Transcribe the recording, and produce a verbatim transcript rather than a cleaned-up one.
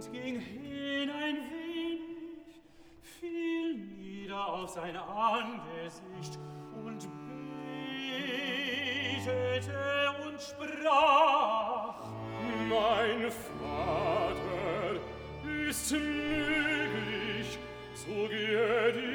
ging hin ein wenig, fiel nieder auf sein Angesicht und betete und sprach: Mein Vater, ist möglich, so gehe